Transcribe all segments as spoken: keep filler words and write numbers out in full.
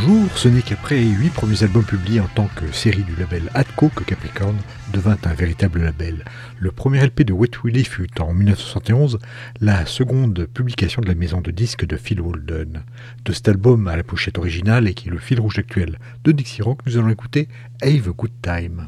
jour, ce n'est qu'après huit premiers albums publiés en tant que série du label Atco que Capricorn devint un véritable label. Le premier L P de Wet Willie fut en dix-neuf cent soixante et onze la seconde publication de la maison de disques de Phil Walden. De cet album à la pochette originale et qui est le fil rouge actuel de Dixie Rock, nous allons écouter Have a Good Time.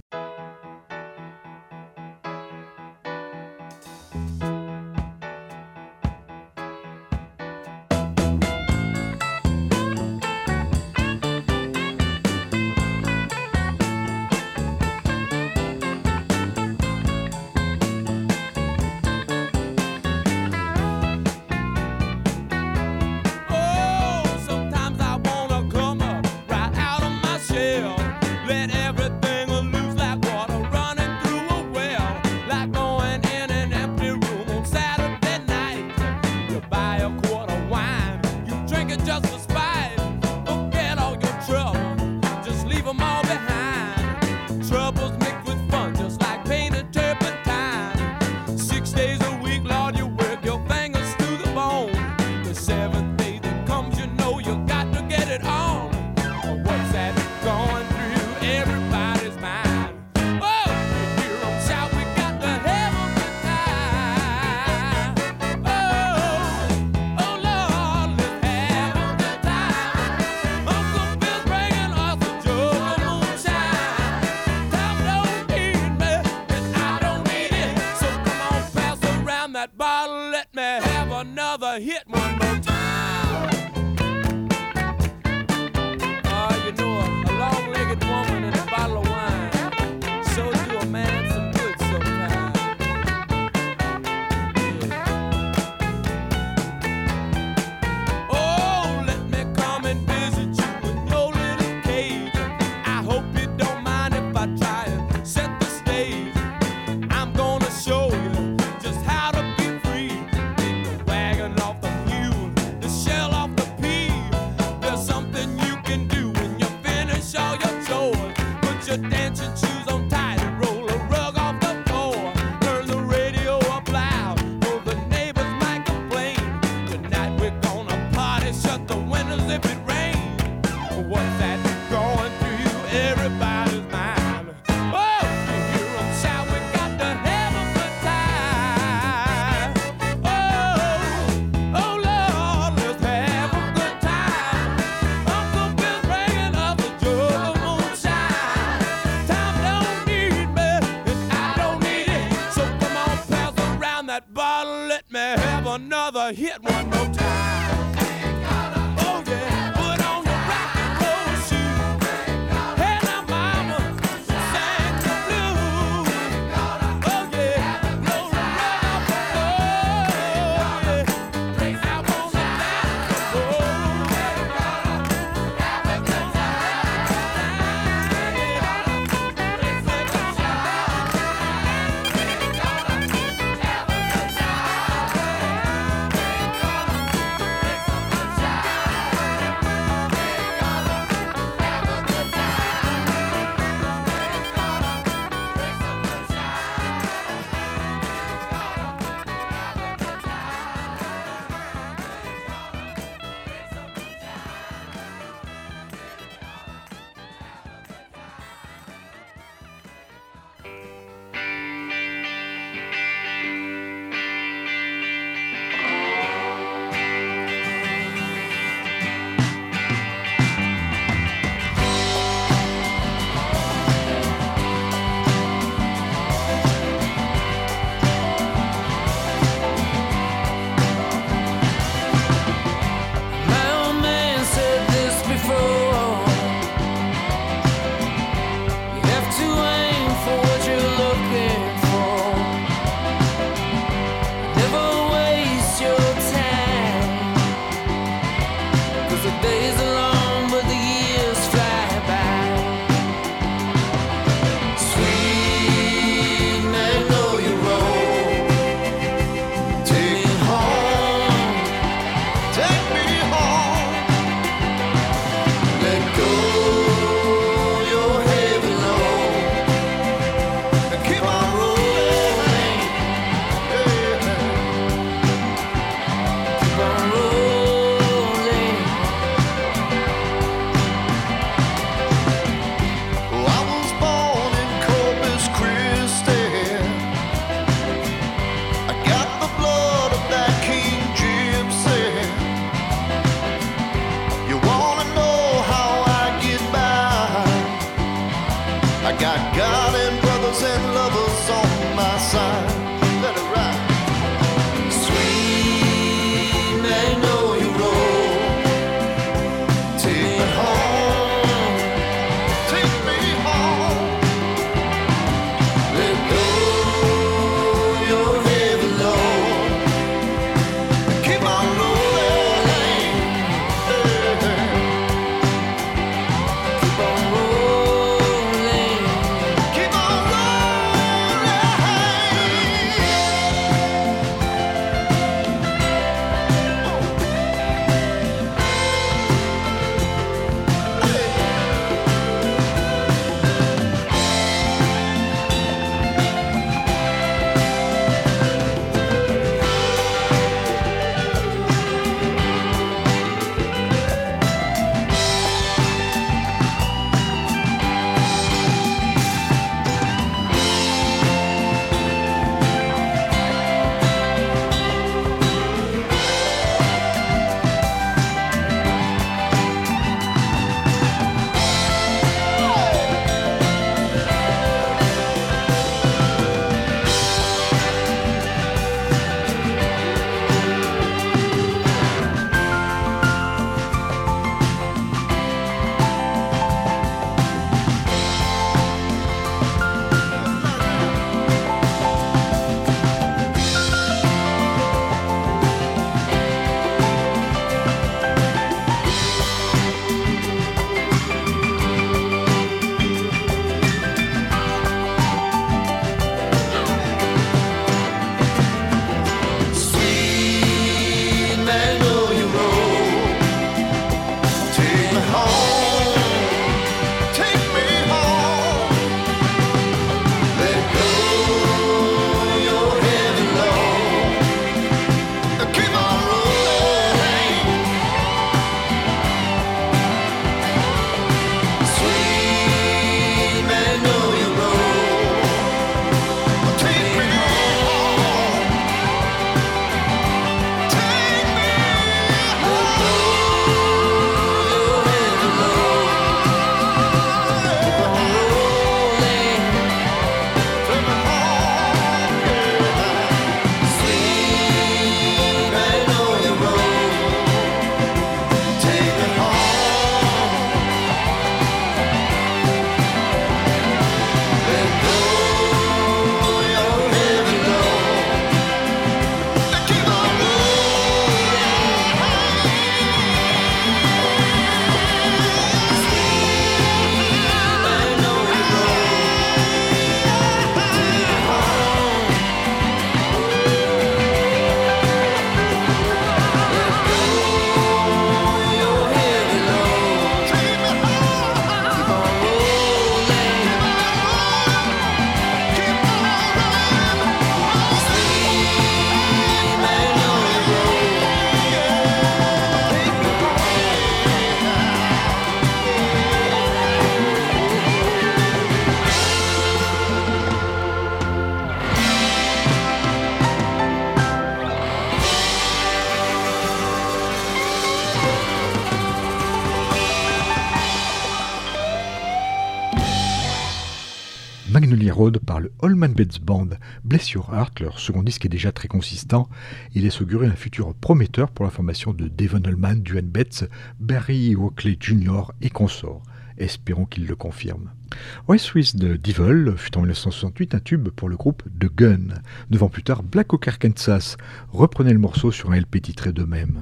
Magnolia Road par le Allman Betts Band. Bless Your Heart, leur second disque est déjà très consistant et laisse augurer un futur prometteur pour la formation de Devon Allman, Duane Betts, Barry Oakley junior et consorts. Espérons qu'il le confirme. West with the Devil fut en dix-neuf cent soixante-huit un tube pour le groupe The Gun. Neuf ans plus tard, Black Oak Arkansas reprenait le morceau sur un L P titré d'eux-mêmes.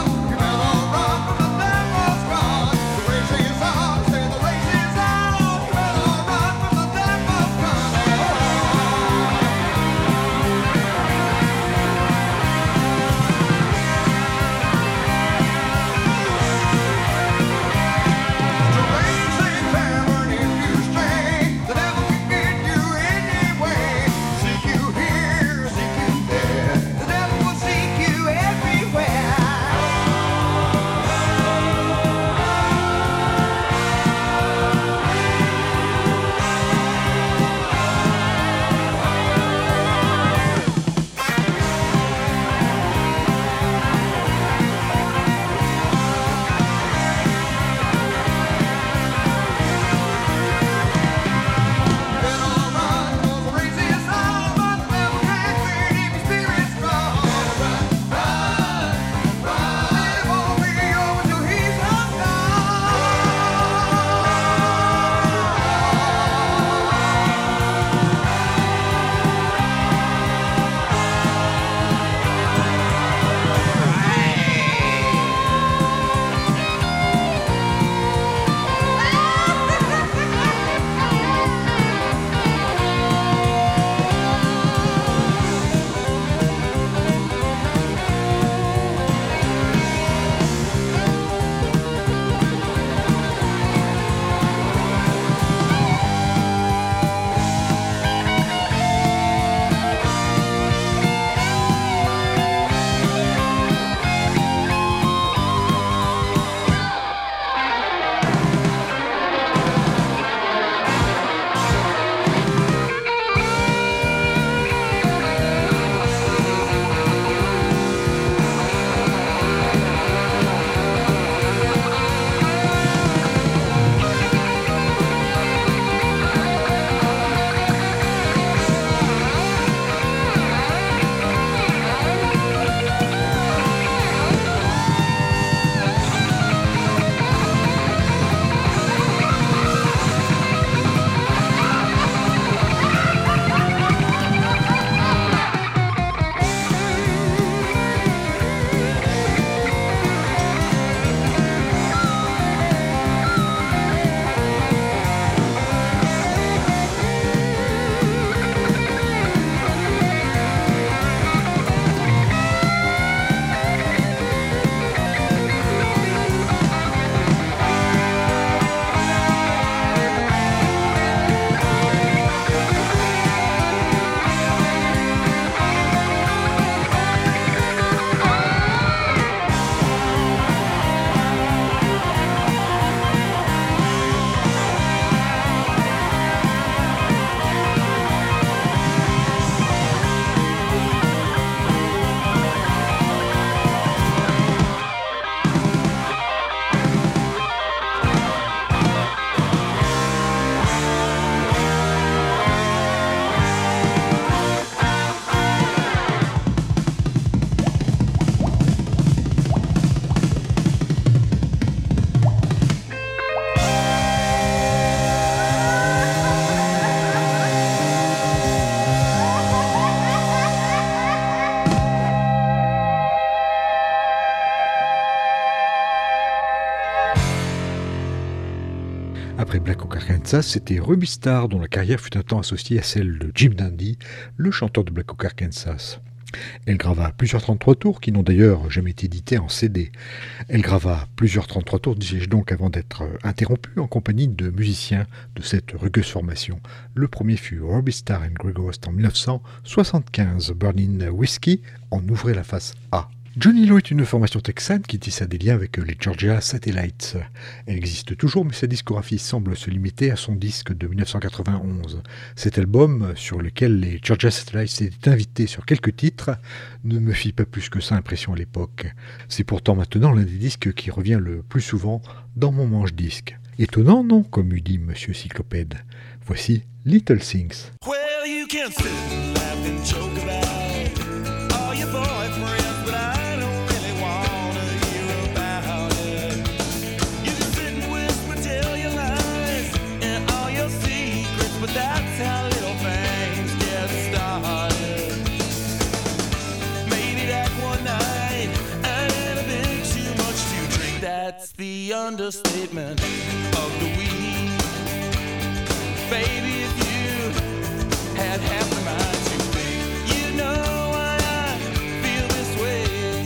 Race is on, say the race is on. Arkansas, c'était Ruby Starr dont la carrière fut un temps associée à celle de Jim Dandy, le chanteur de Black Oak Arkansas. Elle grava plusieurs trente-trois tours qui n'ont d'ailleurs jamais été édités en C D. Elle grava plusieurs trente-trois tours, disais-je donc, avant d'être interrompue en compagnie de musiciens de cette rugueuse formation. Le premier fut Ruby Starr and Greg West en dix-neuf cent soixante-quinze. Burning Whiskey en ouvrait la face A. Johnny Lowe est une formation texane qui tissa des liens avec les Georgia Satellites. Elle existe toujours, mais sa discographie semble se limiter à son disque de dix-neuf cent quatre-vingt-onze. Cet album, sur lequel les Georgia Satellites étaient invités sur quelques titres, ne me fit pas plus que ça impression à l'époque. C'est pourtant maintenant l'un des disques qui revient le plus souvent dans mon manche-disque. Étonnant, non, comme eût dit Monsieur Cyclopède. Voici Little Things. Well, you can sit and laugh and joke about all your boyfriends, but I that's how little things get started. Maybe that one night I had a bit too much to drink. That's the understatement of the week. Baby, if you had half the mind to think, you know why I feel this way.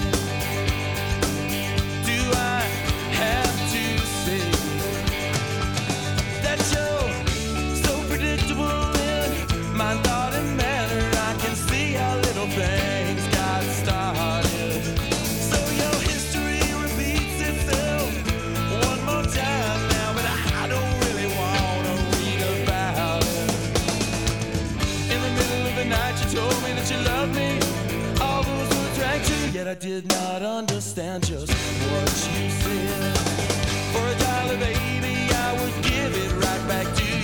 Do I have to say that you're predictable in my thought and manner? I can see how little things got started. So your history repeats itself one more time now, but I don't really want to read about it. In the middle of the night you told me that you loved me. All those words rang true, yet I did not understand just what you said. For a dollar, baby, I would give it right back to you.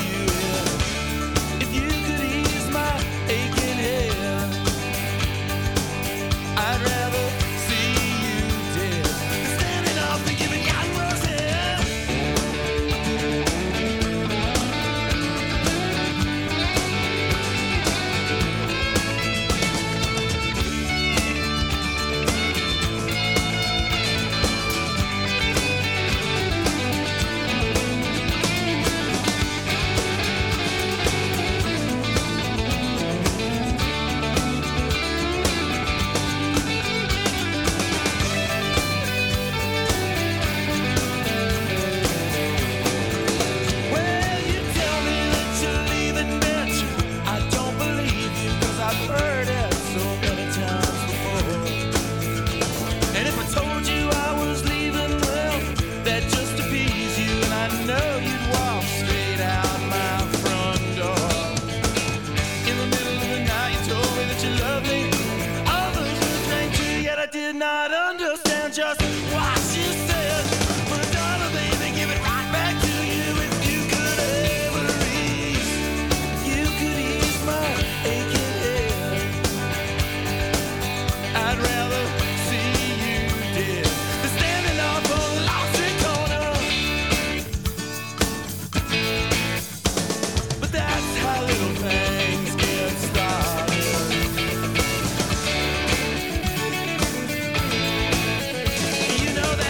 I'd rather see you dead than standing up and giving God was hell. You know that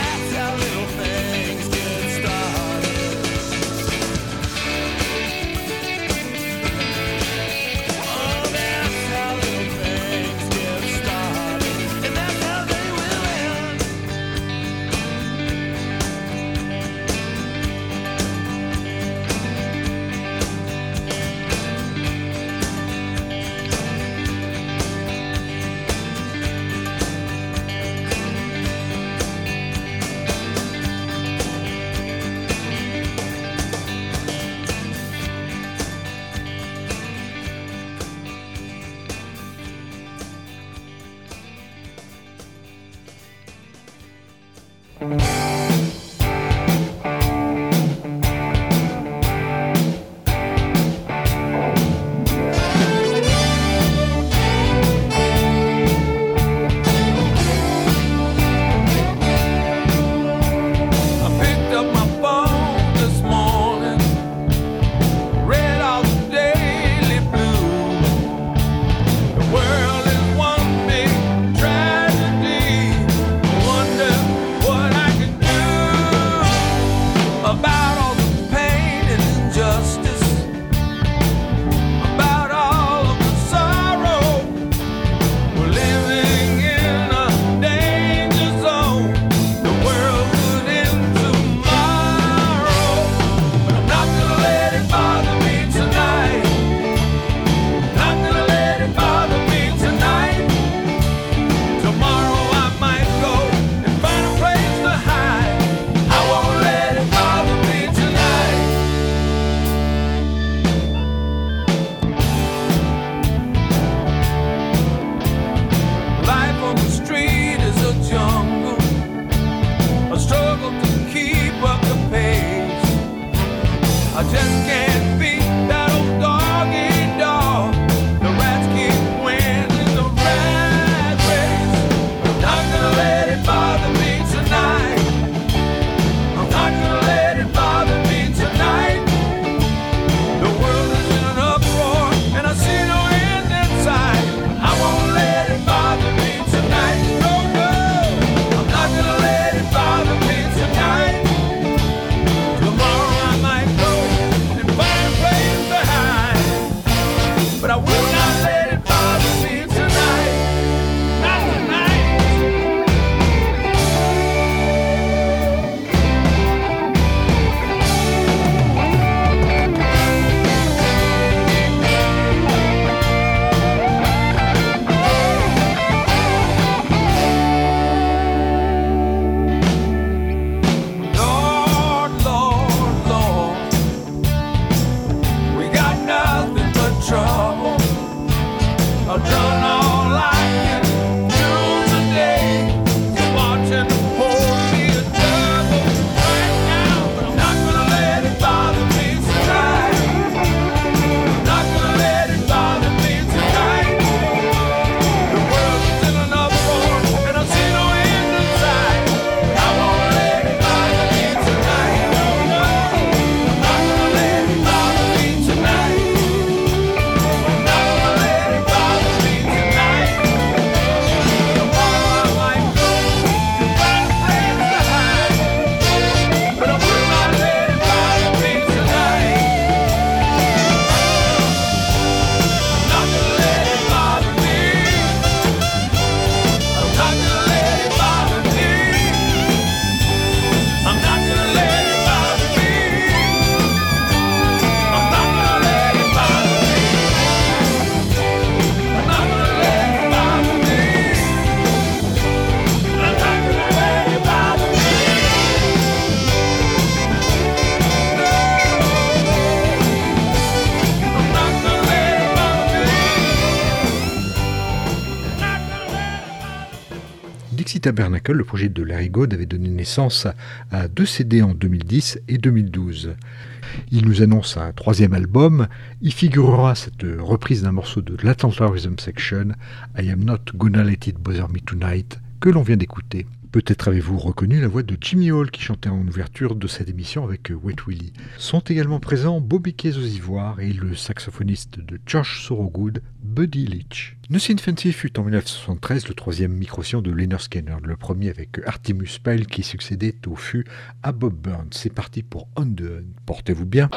Dixie Tabernacle, le projet de Larry Gold, avait donné naissance à deux C D en deux mille dix et deux mille douze. Il nous annonce un troisième album. Y figurera cette reprise d'un morceau de l'Atlanta Rhythm Section, I Am Not Gonna Let It Bother Me Tonight, que l'on vient d'écouter. Peut-être avez-vous reconnu la voix de Jimmy Hall qui chantait en ouverture de cette émission avec Wet Willie. Sont également présents Bobby Keys aux ivoires et le saxophoniste de Josh Thorogood, Buddy Leach. Nothing Fancy fut en dix-neuf cent soixante-treize le troisième micro-sillon de Lynyrd Skynyrd, le premier avec Artemus Pyle qui succédait au fût à Bob Burns. C'est parti pour On the Hunt. Portez-vous bien.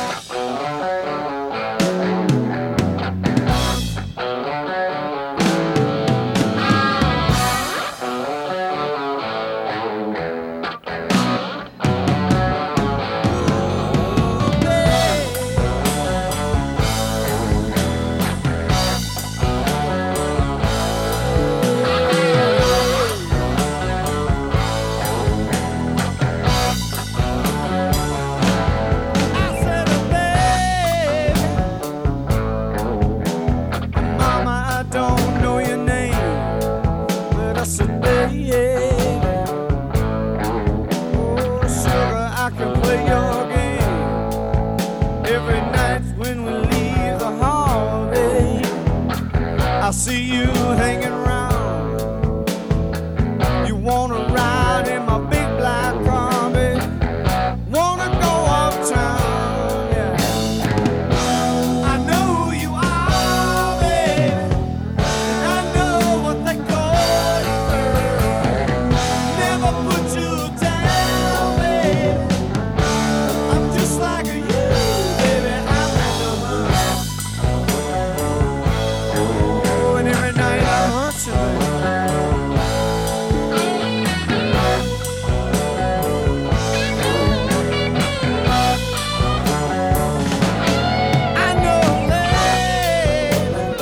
I see you hanging around. You wanna ride in my big black car, babe? Wanna go uptown, yeah. I know who you are, babe, and I know what they call you, girl. Never put you down, babe. I'm just like you, baby. I'm in the mood. Oh, and every night I hunt you, baby. I know, lady,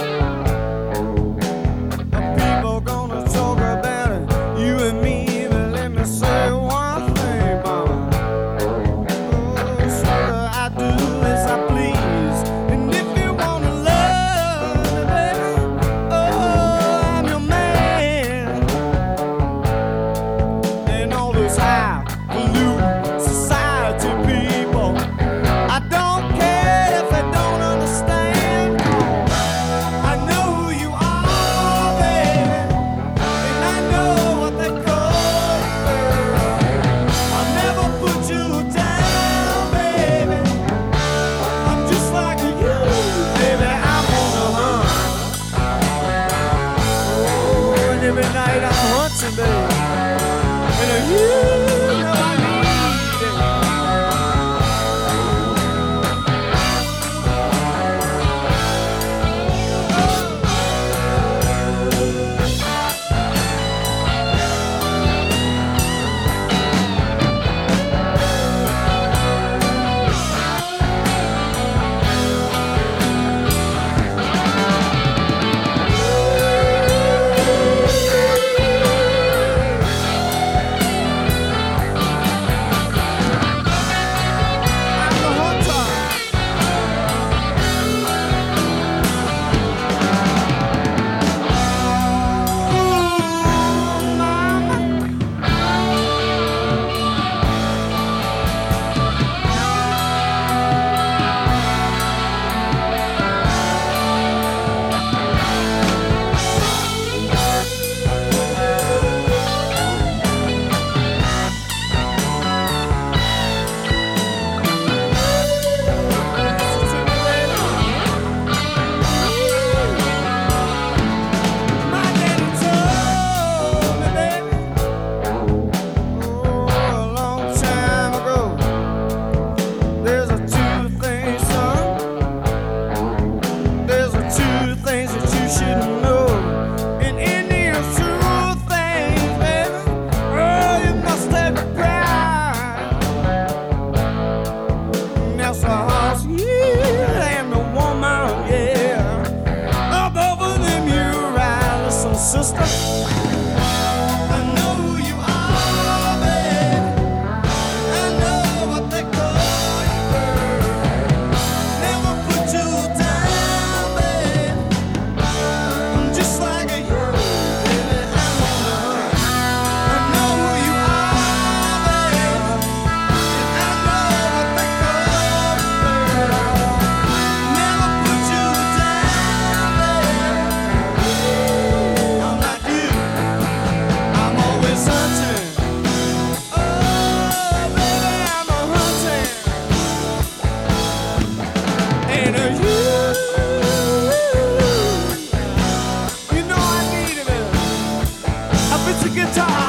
people gonna talk about it, you and me, but let me say one thing, mama. Oh, sure, I do as I please, and if you wanna love me, baby, oh, I'm your man. And all those highfalutin society people, I don't care if they don't understand. I know who you are, baby, and I know what they call you, girl. I'll never put you down, baby. I'm just like you, baby. I'm on the hunt. Oh, and every night I'm hunting, baby. And you know I need it. It's a guitar.